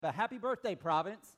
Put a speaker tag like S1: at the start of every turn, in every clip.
S1: But happy birthday, Providence.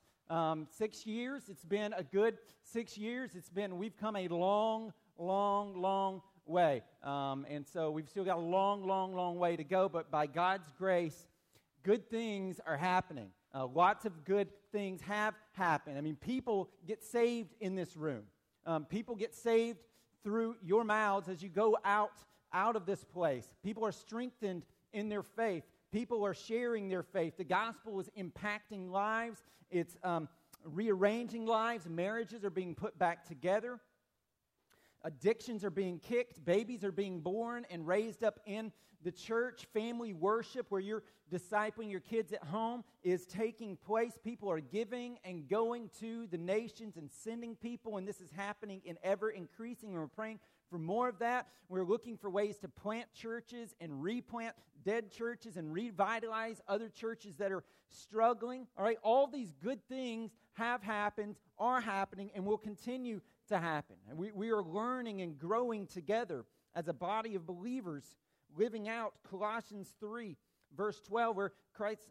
S1: 6 years. It's been a good 6 years. We've come a long, long, long way. And so we've still got a long, long, long way to go. But by God's grace, good things are happening. Lots of good things have happened. I mean, people get saved in this room. People get saved through your mouths as you go out of this place. People are strengthened in their faith. People are sharing their faith. The gospel is impacting lives. It's rearranging lives. Marriages are being put back together. Addictions are being kicked. Babies are being born and raised up in the church. Family worship, where you're discipling your kids at home, is taking place. People are giving and going to the nations and sending people, and this is happening in ever increasing. And we're praying for more of that. We're looking for ways to plant churches and replant dead churches and revitalize other churches that are struggling. All right, all these good things have happened, are happening, and will continue to happen. And we are learning and growing together as a body of believers, living out Colossians 3, verse 12, where Christ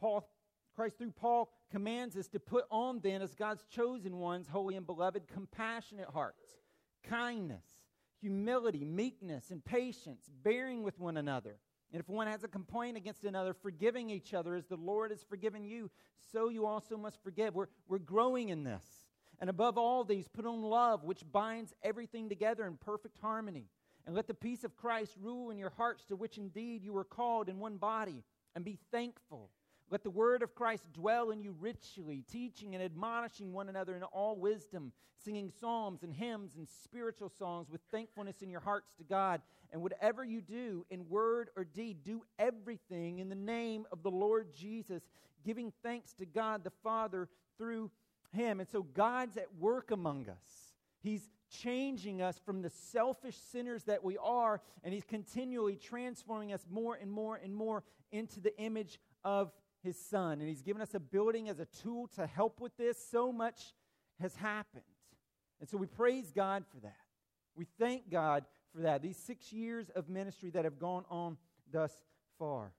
S1: through Paul commands us to put on then as God's chosen ones, holy and beloved, compassionate hearts, kindness, humility, meekness, and patience, bearing with one another. And if one has a complaint against another, forgiving each other as the Lord has forgiven you, so you also must forgive. We're growing in this. And above all these, put on love, which binds everything together in perfect harmony. And let the peace of Christ rule in your hearts, to which indeed you were called in one body. And be thankful. Let the word of Christ dwell in you richly, teaching and admonishing one another in all wisdom, singing psalms and hymns and spiritual songs with thankfulness in your hearts to God. And whatever you do in word or deed, do everything in the name of the Lord Jesus, giving thanks to God the Father through Him. And so God's at work among us. He's changing us from the selfish sinners that we are, and He's continually transforming us more and more and more into the image of His Son. And He's given us a building as a tool to help with this. So much has happened. And so we praise God for that. We thank God for that. These 6 years of ministry that have gone on thus far.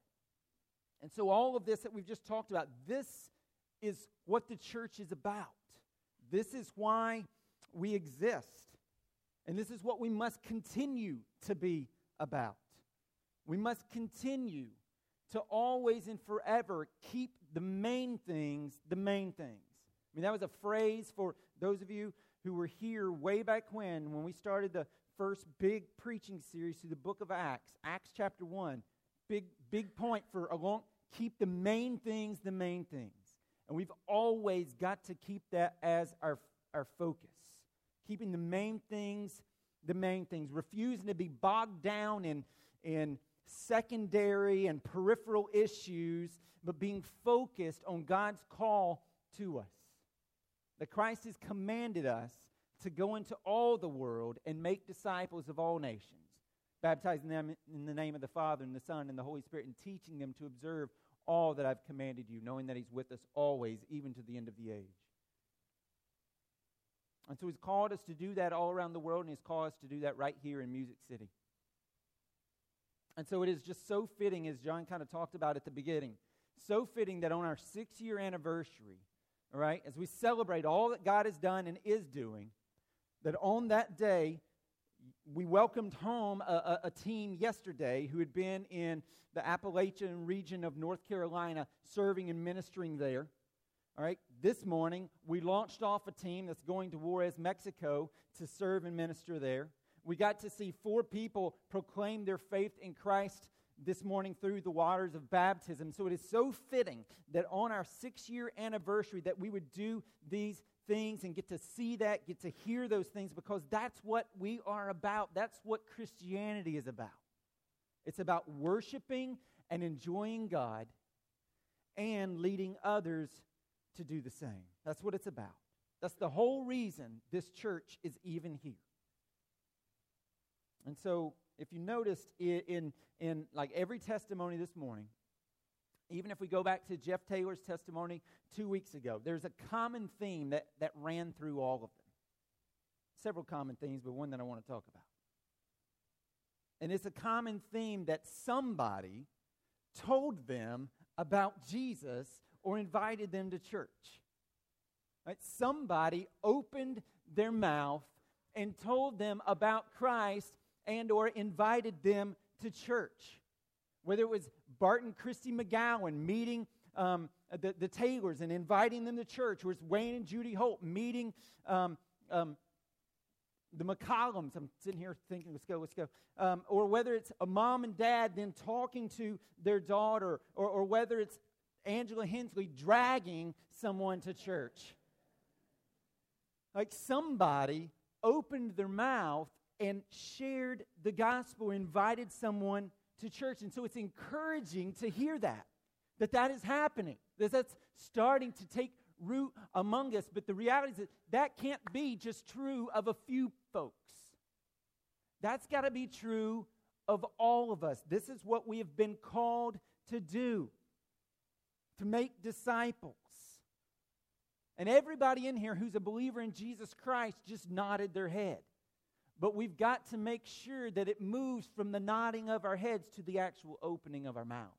S1: And so all of this that we've just talked about, this is what the church is about. This is why we exist. And this is what we must continue to be about. We must continue to always and forever keep the main things the main things. I mean, that was a phrase for those of you who were here way back when we started the first big preaching series through the book of Acts, Acts chapter 1. Big point for a long, keep the main things the main things. And we've always got to keep that as our focus. Keeping the main things the main things. Refusing to be bogged down in secondary and peripheral issues, but being focused on God's call to us. That Christ has commanded us to go into all the world and make disciples of all nations, baptizing them in the name of the Father and the Son and the Holy Spirit, and teaching them to observe all that I've commanded you, knowing that He's with us always, even to the end of the age. And so He's called us to do that all around the world, and He's called us to do that right here in Music City. And so it is just so fitting, as John kind of talked about at the beginning, so fitting that on our 6-year anniversary, all right, as we celebrate all that God has done and is doing, that on that day, we welcomed home a team yesterday who had been in the Appalachian region of North Carolina serving and ministering there. All right, this morning, we launched off a team that's going to Juarez, Mexico, to serve and minister there. We got to see 4 people proclaim their faith in Christ this morning through the waters of baptism. So it is so fitting that on our 6-year anniversary that we would do these things and get to see that, get to hear those things, because that's what we are about. That's what Christianity is about. It's about worshiping and enjoying God and leading others to do the same. That's what it's about. That's the whole reason this church is even here. And so, if you noticed in like every testimony this morning, even if we go back to Jeff Taylor's testimony 2 weeks ago, there's a common theme that ran through all of them. Several common themes, but one that I want to talk about. And it's a common theme that somebody told them about Jesus or invited them to church. Right? Somebody opened their mouth and told them about Christ and or invited them to church. Whether it was Bart and Christy McGowan meeting the Taylors and inviting them to church, or it's Wayne and Judy Holt meeting the McCollums. I'm sitting here thinking, let's go. Or whether it's a mom and dad then talking to their daughter, or whether it's Angela Hensley dragging someone to church. Like somebody opened their mouth and shared the gospel, invited someone to church. And so it's encouraging to hear that is happening, that's starting to take root among us. But the reality is that can't be just true of a few folks. That's got to be true of all of us. This is what we have been called to do, to make disciples. And everybody in here who's a believer in Jesus Christ just nodded their head. But we've got to make sure that it moves from the nodding of our heads to the actual opening of our mouths.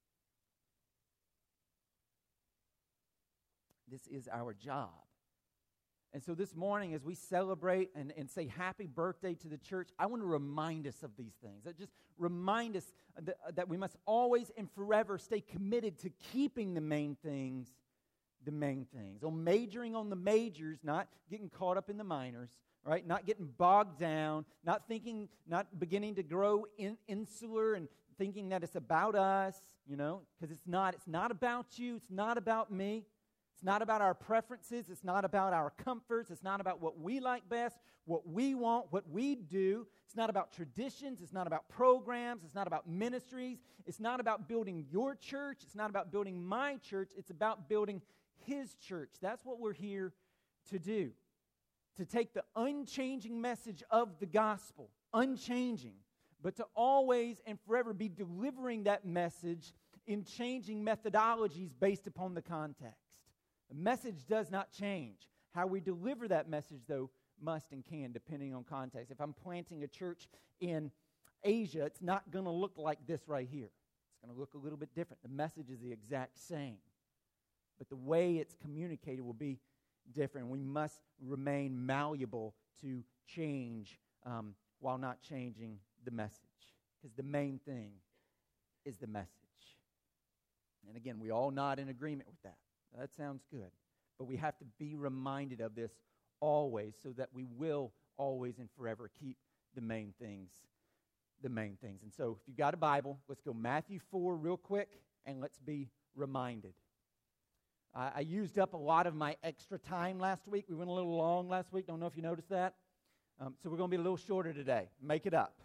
S1: This is our job. And so this morning, as we celebrate and say happy birthday to the church, I want to remind us of these things. Just remind us that we must always and forever stay committed to keeping the main things. On majoring on the majors, not getting caught up in the minors, right? Not getting bogged down, not beginning to grow insular and thinking that it's about us, because it's not. It's not about you. It's not about me. It's not about our preferences. It's not about our comforts. It's not about what we like best, what we want, what we do. It's not about traditions. It's not about programs. It's not about ministries. It's not about building your church. It's not about building my church. It's about building His church. That's what we're here to do. To take the unchanging message of the gospel, unchanging, but to always and forever be delivering that message in changing methodologies based upon the context. The message does not change. How we deliver that message, though, must and can, depending on context. If I'm planting a church in Asia, it's not going to look like this right here. It's going to look a little bit different. The message is the exact same, but the way it's communicated will be different. We must remain malleable to change while not changing the message, because the main thing is the message. And again, we all nod in agreement with that. That sounds good. But we have to be reminded of this always, so that we will always and forever keep the main things. And so if you've got a Bible, let's go Matthew 4 real quick, and let's be reminded. I used up a lot of my extra time last week. We went a little long last week. Don't know if you noticed that. So we're going to be a little shorter today. Make it up.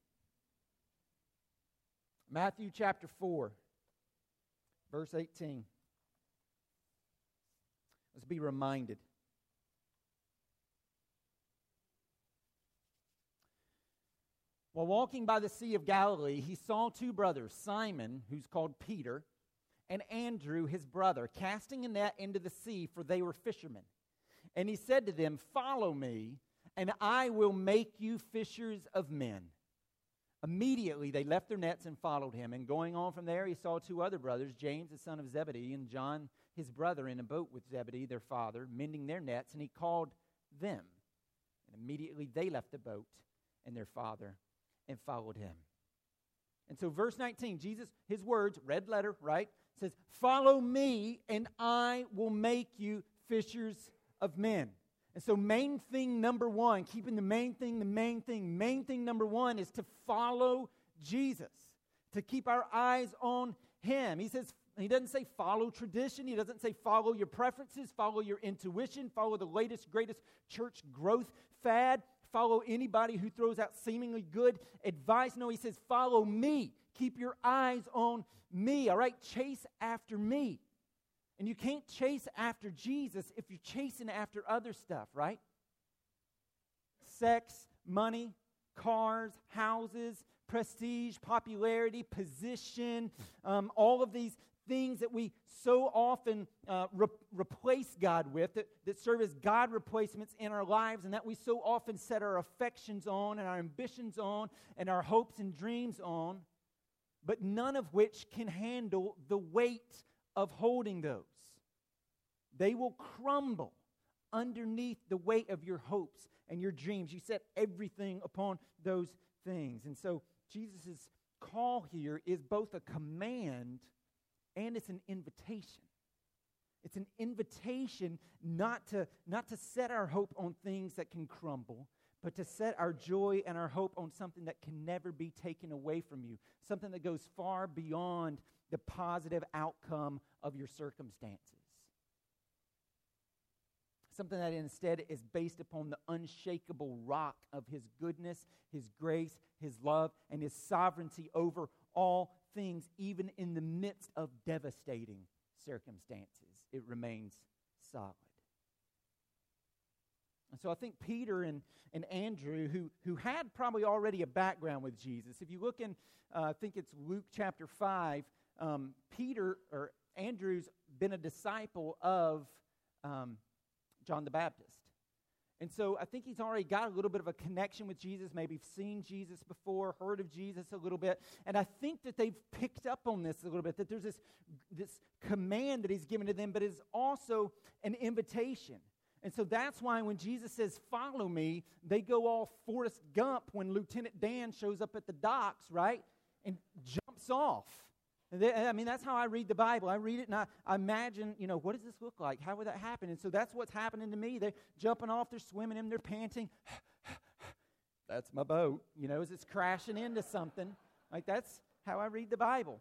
S1: Matthew chapter 4, verse 18. Let's be reminded. While walking by the Sea of Galilee, he saw two brothers, Simon, who's called Peter, and Andrew, his brother, casting a net into the sea, for they were fishermen. And he said to them, "Follow me, and I will make you fishers of men." Immediately they left their nets and followed him. And going on from there, he saw two other brothers, James the son of Zebedee, and John his brother, in a boat with Zebedee their father, mending their nets, and he called them. And immediately they left the boat and their father and followed him. And so verse 19, Jesus, his words, red letter, right, says, "Follow me, and I will make you fishers of men." And so main thing number one, keeping the main thing number one is to follow Jesus, to keep our eyes on him. He says, he doesn't say follow tradition. He doesn't say follow your preferences, follow your intuition, follow the latest, greatest church growth fad, follow anybody who throws out seemingly good advice. No, he says follow me. Keep your eyes on me, all right? Chase after me. And you can't chase after Jesus if you're chasing after other stuff, right? Sex, money, cars, houses, prestige, popularity, position, all of these things that we so often replace God with, that serve as God replacements in our lives, and that we so often set our affections on and our ambitions on and our hopes and dreams on, but none of which can handle the weight of holding those. They will crumble underneath the weight of your hopes and your dreams. You set everything upon those things. And so Jesus' call here is both a command and it's an invitation. It's an invitation not to set our hope on things that can crumble, but to set our joy and our hope on something that can never be taken away from you, something that goes far beyond the positive outcome of your circumstances. Something that instead is based upon the unshakable rock of His goodness, His grace, His love, and His sovereignty over all things, even in the midst of devastating circumstances. It remains solid. And so I think Peter and Andrew, who had probably already a background with Jesus, if you look in, I think it's Luke chapter 5, Andrew's been a disciple of John the Baptist. And so I think he's already got a little bit of a connection with Jesus, maybe seen Jesus before, heard of Jesus a little bit. And I think that they've picked up on this a little bit, that there's this command that he's given to them, but it's also an invitation. And so that's why when Jesus says, "Follow me," they go all Forrest Gump when Lieutenant Dan shows up at the docks, right? And jumps off. That's how I read the Bible. I read it and I imagine, what does this look like? How would that happen? And so that's what's happening to me. They're jumping off, they're swimming in, they're panting. That's my boat, as it's crashing into something. Like that's how I read the Bible.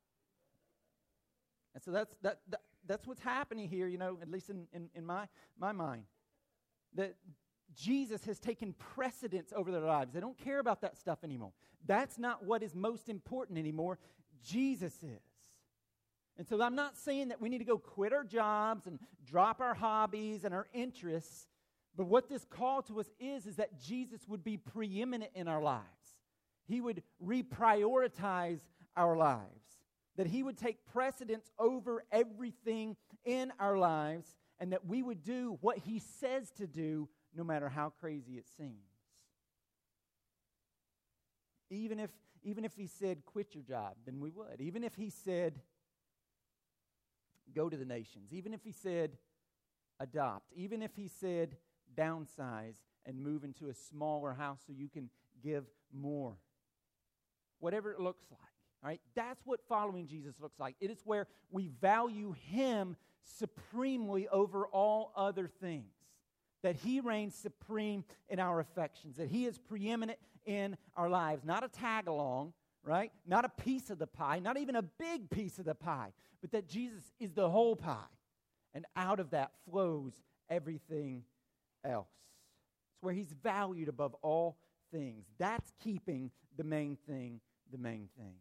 S1: And so that's what's happening here, at least in my mind. That Jesus has taken precedence over their lives. They don't care about that stuff anymore. That's not what is most important anymore. Jesus is. And so I'm not saying that we need to go quit our jobs and drop our hobbies and our interests, but what this call to us is that Jesus would be preeminent in our lives. He would reprioritize our lives, that He would take precedence over everything in our lives, and that we would do what He says to do no matter how crazy it seems. Even if He said, "Quit your job," then we would. Even if He said, "Go to the nations." Even if He said, "Adopt." Even if He said, "Downsize and move into a smaller house so you can give more." Whatever it looks like, all right? That's what following Jesus looks like. It is where we value Him supremely over all other things. That He reigns supreme in our affections. That He is preeminent in our lives. Not a tag-along, right? Not a piece of the pie. Not even a big piece of the pie. But that Jesus is the whole pie. And out of that flows everything else. It's where He's valued above all things. That's keeping the main thing the main thing.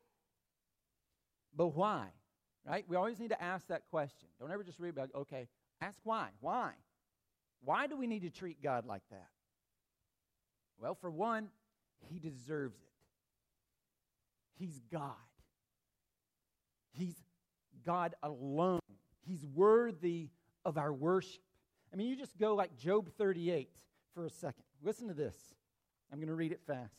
S1: But why? Right? We always need to ask that question. Don't ever just read about, okay, ask why. Why? Why do we need to treat God like that? Well, for one, He deserves it. He's God. He's God alone. He's worthy of our worship. You just go like Job 38 for a second. Listen to this. I'm going to read it fast.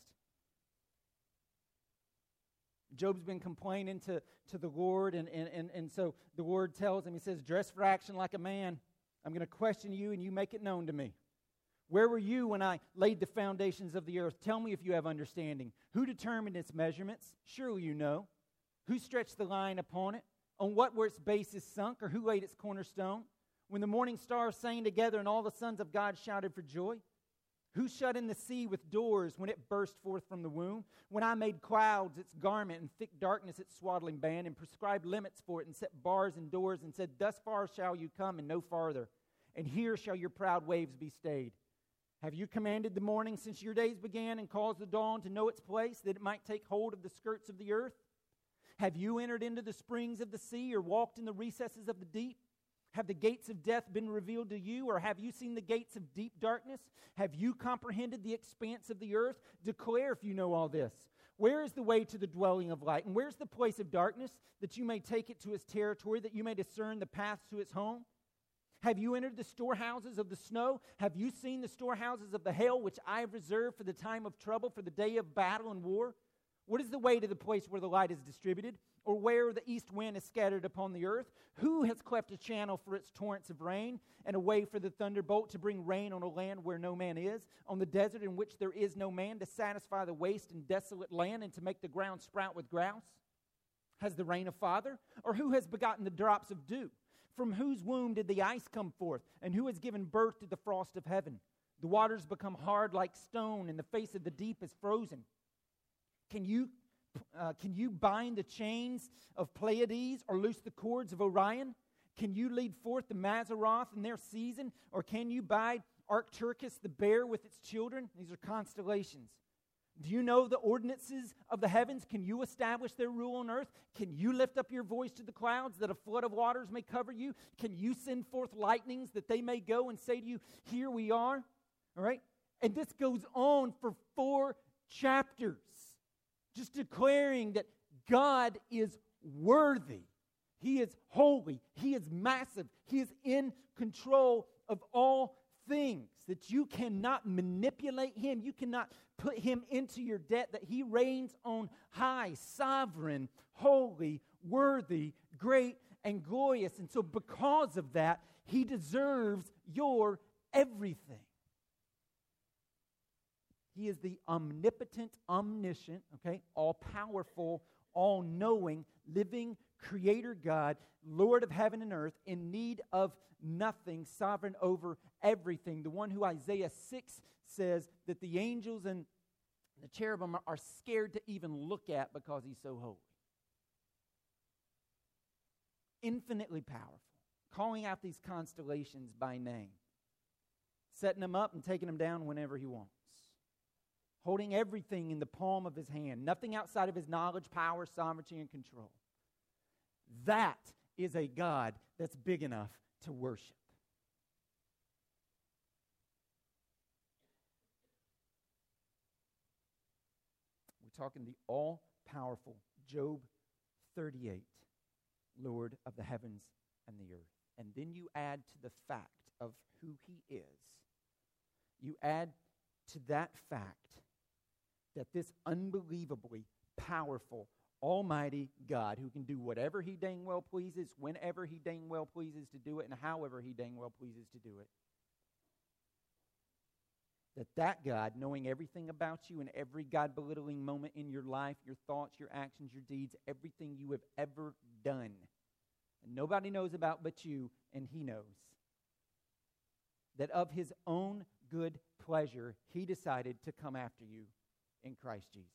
S1: Job's been complaining to the Lord, and so the Lord tells him, He says, "Dress for action like a man. I'm going to question you, and you make it known to me. Where were you when I laid the foundations of the earth? Tell me if you have understanding. Who determined its measurements? Surely you know. Who stretched the line upon it? On what were its bases sunk, or who laid its cornerstone? When the morning stars sang together and all the sons of God shouted for joy? Who shut in the sea with doors when it burst forth from the womb? When I made clouds its garment and thick darkness its swaddling band, and prescribed limits for it, and set bars and doors, and said, Thus far shall you come and no farther, and here shall your proud waves be stayed. Have you commanded the morning since your days began, and caused the dawn to know its place, that it might take hold of the skirts of the earth? Have you entered into the springs of the sea, or walked in the recesses of the deep? Have the gates of death been revealed to you, or have you seen the gates of deep darkness? Have you comprehended the expanse of the earth? Declare if you know all this. Where is the way to the dwelling of light? And where's the place of darkness, that you may take it to its territory, that you may discern the paths to its home? Have you entered the storehouses of the snow? Have you seen the storehouses of the hail, which I have reserved for the time of trouble, for the day of battle and war? What is the way to the place where the light is distributed? or where the east wind is scattered upon the earth? Who has cleft a channel for its torrents of rain, and a way for the thunderbolt to bring rain on a land where no man is, on the desert in which there is no man, to satisfy the waste and desolate land, and to make the ground sprout with grouse? Has the rain a father? Or who has begotten the drops of dew? From whose womb did the ice come forth? And who has given birth to the frost of heaven? The waters become hard like stone, and the face of the deep is frozen. Can you bind the chains of Pleiades, or loose the cords of Orion? Can you lead forth the Mazzaroth in their season? Or can you bide Arcturus the bear with its children? These are constellations. Do you know the ordinances of the heavens? Can you establish their rule on earth? Can you lift up your voice to the clouds that a flood of waters may cover you? Can you send forth lightnings that they may go and say to you, here we are? All right? And this goes on for 4 chapters, just declaring that God is worthy. He is holy. He is massive. He is in control of all things, that you cannot manipulate him. You cannot put him into your debt, that he reigns on high, sovereign, holy, worthy, great, and glorious. And so because of that, he deserves your everything. He is the omnipotent, omniscient, all-powerful, all-knowing, living Creator God, Lord of heaven and earth, in need of nothing, sovereign over everything. The one who Isaiah 6 says that the angels and the cherubim are scared to even look at because he's so holy. Infinitely powerful, calling out these constellations by name, setting them up and taking them down whenever he wants. Holding everything in the palm of his hand, nothing outside of his knowledge, power, sovereignty, and control. That is a God that's big enough to worship. We're talking the all-powerful Job 38, Lord of the heavens and the earth. And then you add to the fact of who he is. You add to that fact that this unbelievably powerful, almighty God, who can do whatever he dang well pleases, whenever he dang well pleases to do it, and however he dang well pleases to do it, that God, knowing everything about you and every God-belittling moment in your life, your thoughts, your actions, your deeds, everything you have ever done, and nobody knows about but you, and he knows, that of his own good pleasure, he decided to come after you in Christ Jesus.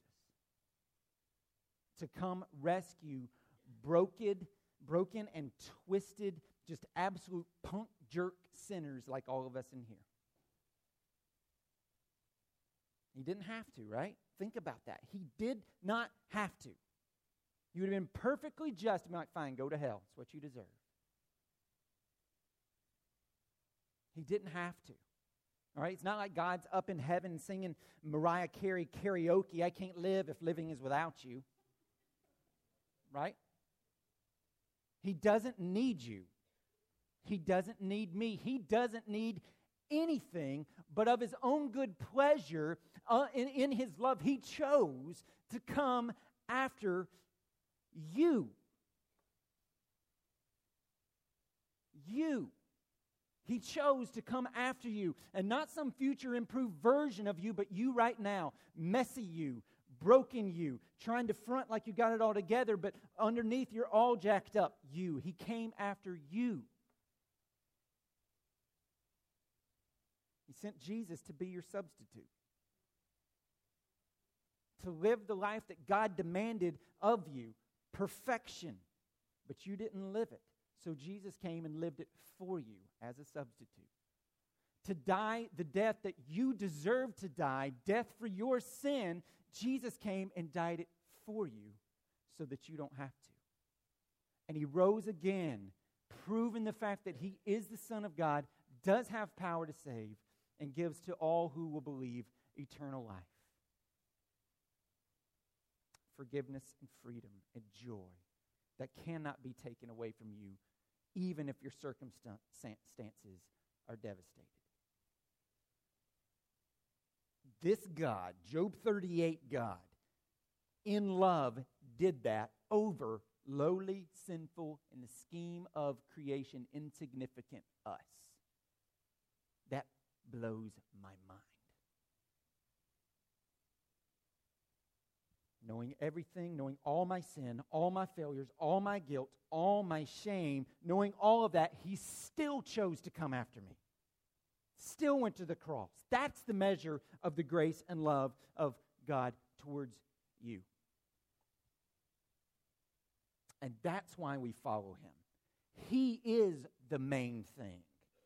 S1: To come rescue broken and twisted, just absolute punk jerk sinners like all of us in here. He didn't have to, right? Think about that. He did not have to. You would have been perfectly just and be like, fine, go to hell. It's what you deserve. He didn't have to. All right? It's not like God's up in heaven singing Mariah Carey karaoke, I can't live if living is without you. Right? He doesn't need you. He doesn't need me. He doesn't need anything, but of his own good pleasure, in his love, he chose to come after you. You. He chose to come after you, and not some future improved version of you, but you right now, messy you, broken you, trying to front like you got it all together, but underneath you're all jacked up. You. He came after you. He sent Jesus to be your substitute, to live the life that God demanded of you, perfection, but you didn't live it. So Jesus came and lived it for you as a substitute. To die the death that you deserve to die, death for your sin, Jesus came and died it for you so that you don't have to. And he rose again, proving the fact that he is the Son of God, does have power to save, and gives to all who will believe eternal life. Forgiveness and freedom and joy that cannot be taken away from you, even if your circumstances are devastated. This God, Job 38 God, in love did that over lowly, sinful, in the scheme of creation, insignificant us. That blows my mind. Knowing everything, knowing all my sin, all my failures, all my guilt, all my shame, knowing all of that, he still chose to come after me. Still went to the cross. That's the measure of the grace and love of God towards you. And that's why we follow him. He is the main thing.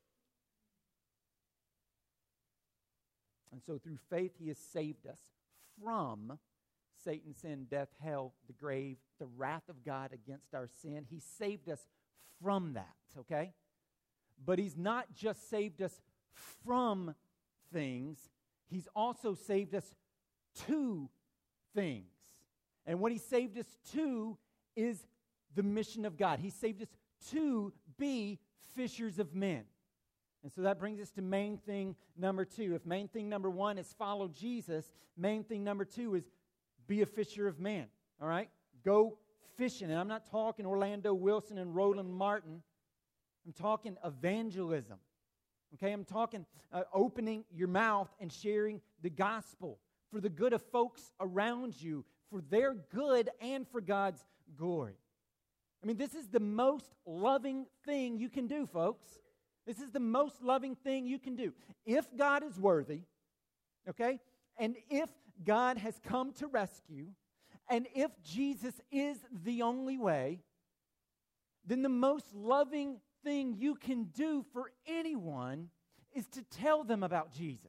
S1: And so through faith, he has saved us from Satan, sin, death, hell, the grave, the wrath of God against our sin. He saved us from that, okay? But he's not just saved us from things, he's also saved us to things. And what he saved us to is the mission of God. He saved us to be fishers of men. And so that brings us to main thing number 2. If main thing number 1 is follow Jesus, main thing number 2 is be a fisher of men, all right? Go fishing. And I'm not talking Orlando Wilson and Roland Martin. I'm talking evangelism, okay? I'm talking opening your mouth and sharing the gospel for the good of folks around you, for their good and for God's glory. I mean, this is the most loving thing you can do, folks. This is the most loving thing you can do. If God is worthy, okay, and if God has come to rescue, and if Jesus is the only way, then the most loving thing you can do for anyone is to tell them about Jesus.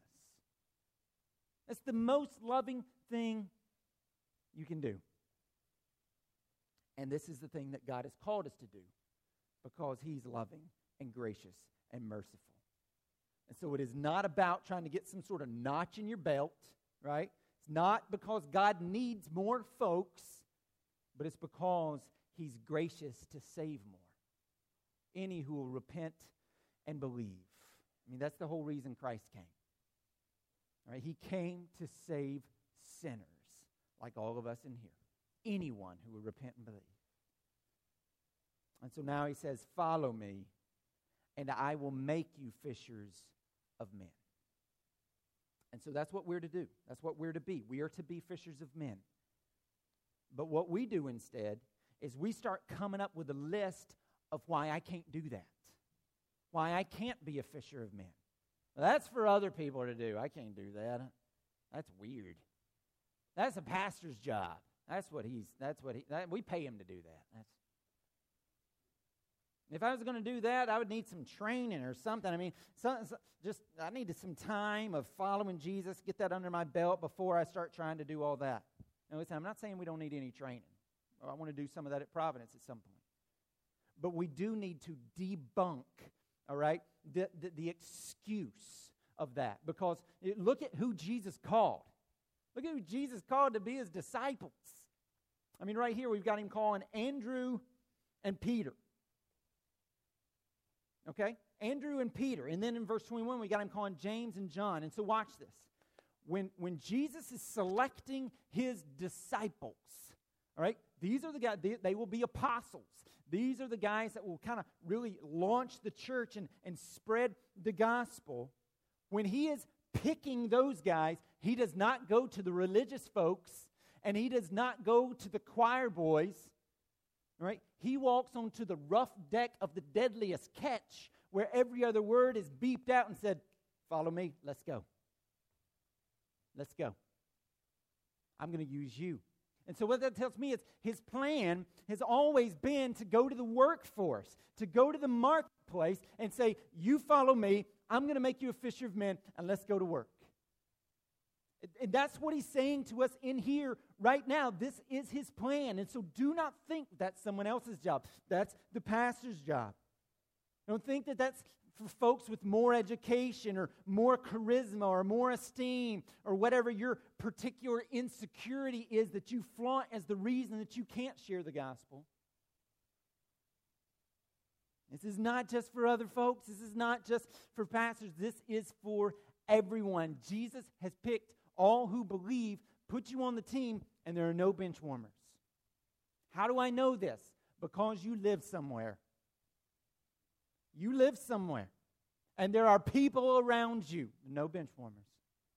S1: That's the most loving thing you can do. And this is the thing that God has called us to do because he's loving and gracious and merciful. And so it is not about trying to get some sort of notch in your belt, right? It's not because God needs more folks, but it's because he's gracious to save more. Any who will repent and believe. I mean, that's the whole reason Christ came. Right? He came to save sinners, like all of us in here. Anyone who will repent and believe. And so now he says, follow me, and I will make you fishers of men. And so that's what we're to do. That's what we're to be. We are to be fishers of men. But what we do instead is we start coming up with a list of why I can't do that. Why I can't be a fisher of men. Well, that's for other people to do. I can't do that. That's weird. That's a pastor's job. We pay him to do that. If I was going to do that, I would need some training or something. I mean, I needed some time of following Jesus, get that under my belt before I start trying to do all that. Now, listen, I'm not saying we don't need any training. I want to do some of that at Providence at some point. But we do need to debunk, all right, the excuse of that. Because look at who Jesus called. Look at who Jesus called to be his disciples. I mean, right here we've got him calling Andrew and Peter. Okay? Andrew and Peter. And then in verse 21, we got him calling James and John. And so watch this. When Jesus is selecting his disciples, all right, these are the guys, they will be apostles. These are the guys that will kind of really launch the church and spread the gospel. When he is picking those guys, he does not go to the religious folks, and he does not go to the choir boys. Right? He walks onto the rough deck of the deadliest catch where every other word is beeped out and said, follow me, let's go. Let's go. I'm going to use you. And so what that tells me is his plan has always been to go to the workforce, to go to the marketplace and say, you follow me, I'm going to make you a fisher of men, and let's go to work. And that's what he's saying to us in here right now. This is his plan. And so do not think that's someone else's job. That's the pastor's job. Don't think that that's for folks with more education or more charisma or more esteem or whatever your particular insecurity is that you flaunt as the reason that you can't share the gospel. This is not just for other folks. This is not just for pastors. This is for everyone. Jesus has picked all who believe, put you on the team, and there are no bench warmers. How do I know this? because you live somewhere. You live somewhere. And there are people around you. No bench warmers.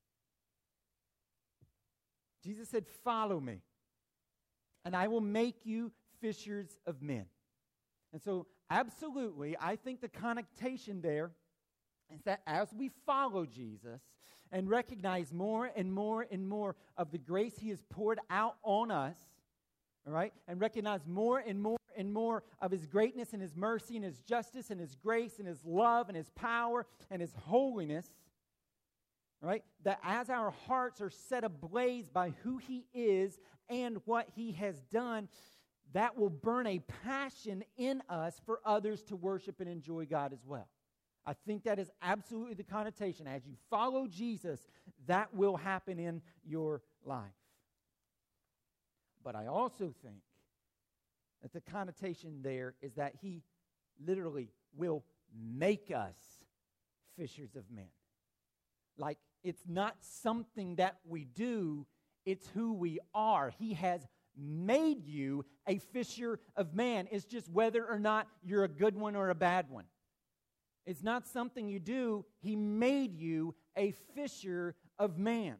S1: Jesus said, follow me, and I will make you fishers of men. And so, absolutely, I think the connotation there is that as we follow Jesus and recognize more and more and more of the grace he has poured out on us, all right, and recognize more and more and more of his greatness and his mercy and his justice and his grace and his love and his power and his holiness, right? That as our hearts are set ablaze by who he is and what he has done, that will burn a passion in us for others to worship and enjoy God as well. I think that is absolutely the connotation. As you follow Jesus, that will happen in your life. But I also think that the connotation there is that he literally will make us fishers of men. Like, it's not something that we do, it's who we are. He has made you a fisher of man. It's just whether or not you're a good one or a bad one. It's not something you do. He made you a fisher of man.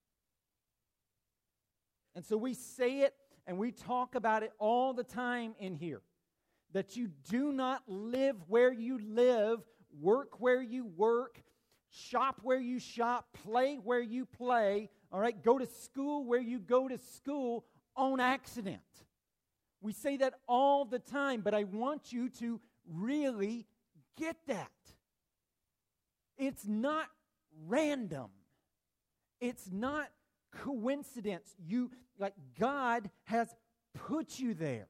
S1: And so we say it and we talk about it all the time in here. That you do not live where you live, work where you work, shop where you shop, play where you play, all right, go to school where you go to school on accident. We say that all the time, but I want you to really get that. It's not random. It's not coincidence. God has put you there.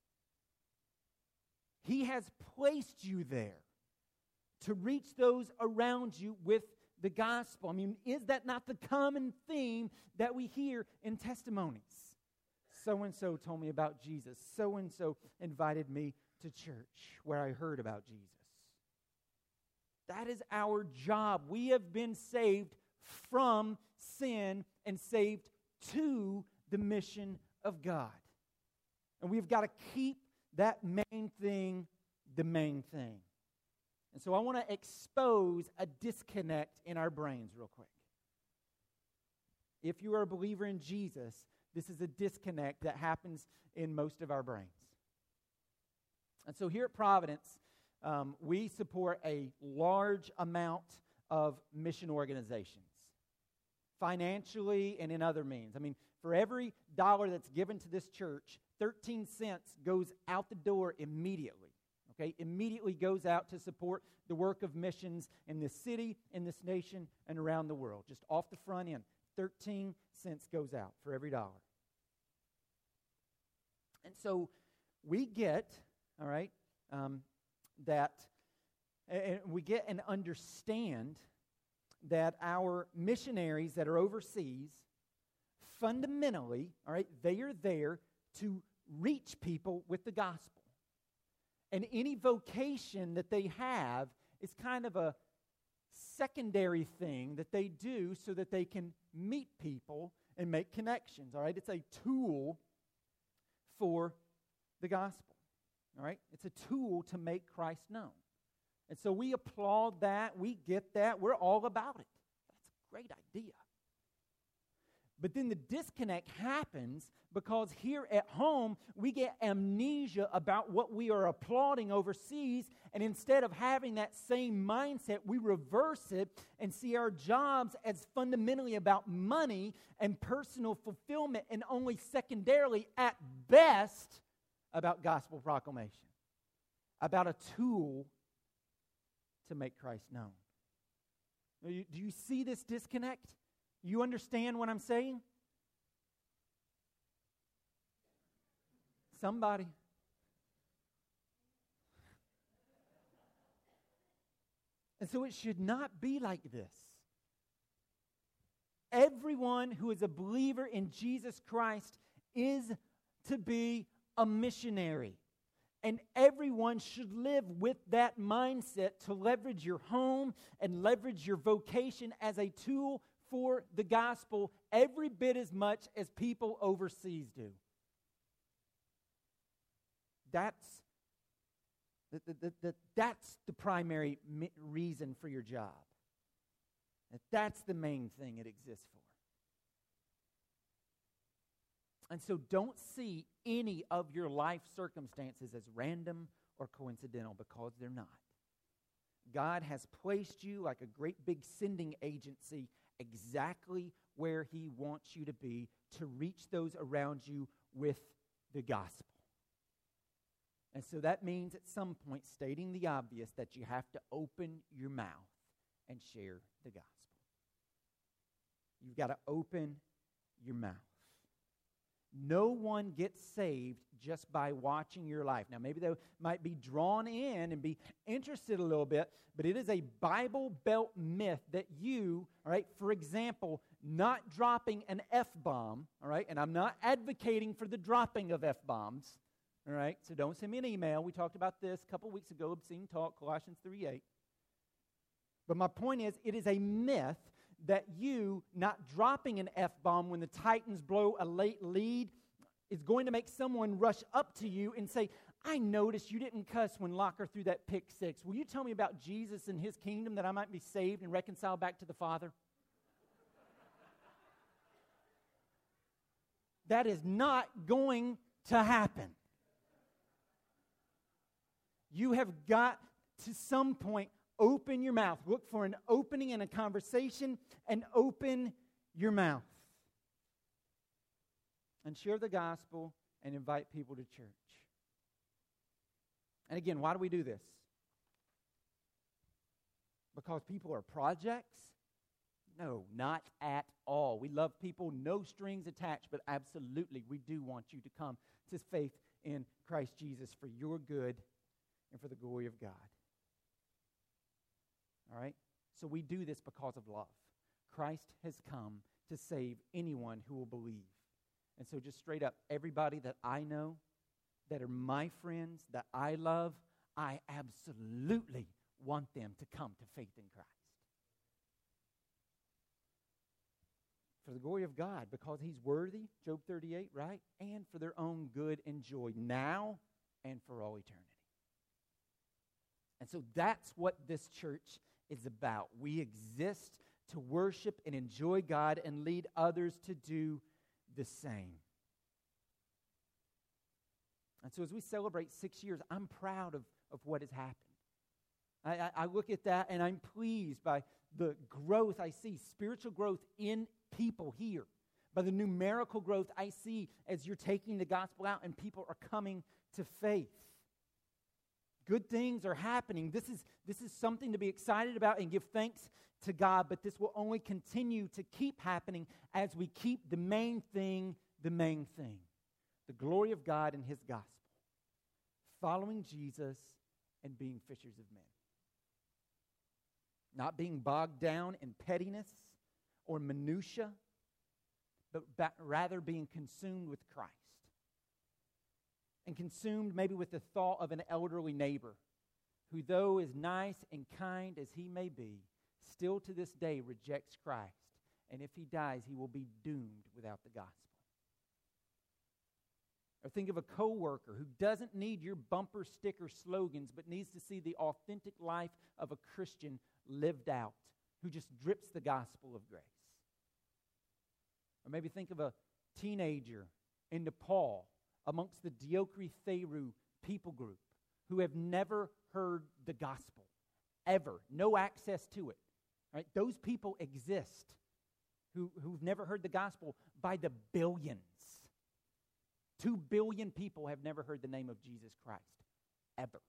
S1: He has placed you there to reach those around you with the gospel. I mean, is that not the common theme that we hear in testimonies? So-and-so told me about Jesus. So-and-so invited me to church where I heard about Jesus. That is our job. We have been saved from sin and saved to the mission of God. And we've got to keep that main thing the main thing. And so I want to expose a disconnect in our brains real quick. If you are a believer in Jesus, this is a disconnect that happens in most of our brains. And so here at Providence, we support a large amount of mission organizations, financially and in other means. I mean, for every dollar that's given to this church, 13 cents goes out the door immediately. Okay, immediately goes out to support the work of missions in this city, in this nation, and around the world. Just off the front end, 13 cents goes out for every dollar. And so we get, all right, that we get and understand that our missionaries that are overseas, fundamentally, all right, they are there to reach people with the gospel. And any vocation that they have is kind of a secondary thing that they do so that they can meet people and make connections, all right? It's a tool for the gospel, all right? It's a tool to make Christ known. And so we applaud that. We get that. We're all about it. That's a great idea. But then the disconnect happens because here at home, we get amnesia about what we are applauding overseas, and instead of having that same mindset, we reverse it and see our jobs as fundamentally about money and personal fulfillment, and only secondarily, at best, about gospel proclamation, about a tool to make Christ known. Do you see this disconnect? You understand what I'm saying? Somebody. And so it should not be like this. Everyone who is a believer in Jesus Christ is to be a missionary. And everyone should live with that mindset to leverage your home and leverage your vocation as a tool for the gospel every bit as much as people overseas do. that's that's the primary reason for your job. That's the main thing it exists for. And so don't see any of your life circumstances as random or coincidental, because they're not. God has placed you like a great big sending agency exactly where He wants you to be to reach those around you with the gospel. And so that means at some point, stating the obvious, that you have to open your mouth and share the gospel. You've got to open your mouth. No one gets saved just by watching your life. Now, maybe they might be drawn in and be interested a little bit, but it is a Bible Belt myth that you, all right, for example, not dropping an F-bomb, all right, and I'm not advocating for the dropping of F-bombs, all right, so don't send me an email. We talked about this a couple weeks ago, obscene talk, Colossians 3:8. But my point is, it is a myth that you not dropping an F-bomb when the Titans blow a late lead is going to make someone rush up to you and say, I noticed you didn't cuss when Locker threw that pick six. Will you tell me about Jesus and His kingdom that I might be saved and reconciled back to the Father? That is not going to happen. You have got to some point open your mouth. Look for an opening in a conversation and open your mouth. And share the gospel and invite people to church. And again, why do we do this? Because people are projects? No, not at all. We love people, no strings attached, but absolutely we do want you to come to faith in Christ Jesus for your good and for the glory of God. All right? So we do this because of love. Christ has come to save anyone who will believe. And so just straight up, everybody that I know, that are my friends, that I love, I absolutely want them to come to faith in Christ. For the glory of God, because He's worthy, Job 38, right? And for their own good and joy, now and for all eternity. And so that's what this church is about. We exist to worship and enjoy God and lead others to do the same. And so as we celebrate 6 years, I'm proud of what has happened. I look at that and I'm pleased by the growth I see, spiritual growth in people here, by the numerical growth I see as you're taking the gospel out and people are coming to faith. Good things are happening. This is something to be excited about and give thanks to God, but this will only continue to keep happening as we keep the main thing, the glory of God and His gospel, following Jesus and being fishers of men. Not being bogged down in pettiness or minutia, but rather being consumed with Christ. And consumed maybe with the thought of an elderly neighbor who, though as nice and kind as he may be, still to this day rejects Christ. And if he dies, he will be doomed without the gospel. Or think of a coworker who doesn't need your bumper sticker slogans, but needs to see the authentic life of a Christian lived out, who just drips the gospel of grace. Or maybe think of a teenager in Nepal amongst the Diokri Theru people group who have never heard the gospel, ever, no access to it. Right? Those people exist who've never heard the gospel by the billions. 2 billion people have never heard the name of Jesus Christ, ever.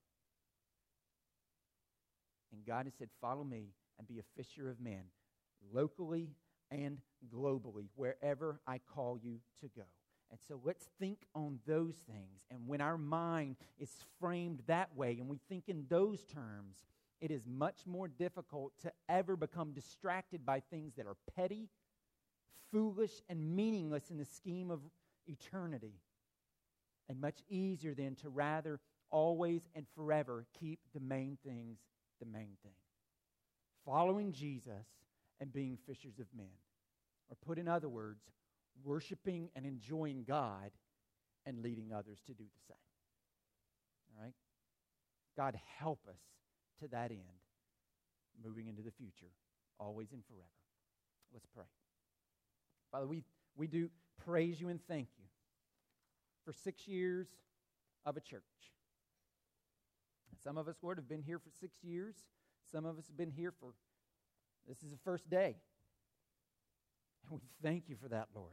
S1: And God has said, follow me and be a fisher of men, locally and globally, wherever I call you to go. And so let's think on those things. And when our mind is framed that way and we think in those terms, it is much more difficult to ever become distracted by things that are petty, foolish, and meaningless in the scheme of eternity. And much easier then to rather always and forever keep the main things the main thing. Following Jesus and being fishers of men. Or put in other words, worshiping and enjoying God and leading others to do the same. right? God, help us to that end, moving into the future, always and forever. Let's pray. Father, we do praise you and thank you for 6 years of a church. Some of us, Lord, have been here for 6 years. Some of us have been here for, this is the first day. And we thank you for that, Lord.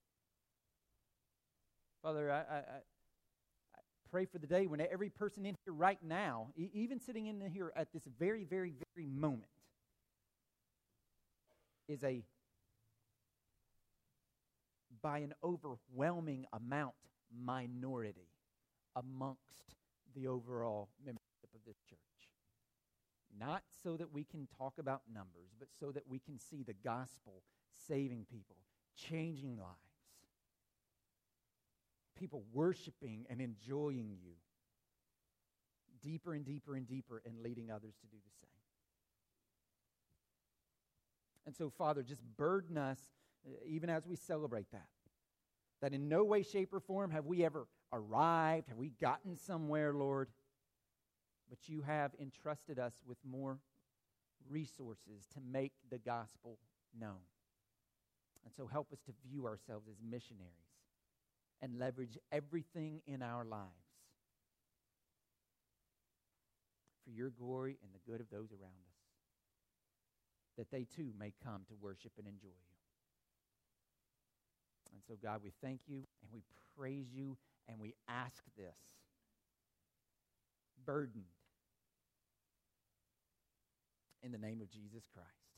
S1: Father, I pray for the day when every person in here right now, even sitting in here at this very, very, very moment, is by an overwhelming amount, minority amongst the overall membership of this church. Not so that we can talk about numbers, but so that we can see the gospel saving people, changing lives, people worshiping and enjoying you deeper and deeper and deeper, and leading others to do the same. And so, Father, just burden us, even as we celebrate that in no way, shape, or form have we ever arrived, have we gotten somewhere, Lord, but you have entrusted us with more resources to make the gospel known. And so help us to view ourselves as missionaries and leverage everything in our lives for your glory and the good of those around us, that they too may come to worship and enjoy you. And so, God, we thank you and we praise you and we ask this, burdened in the name of Jesus Christ.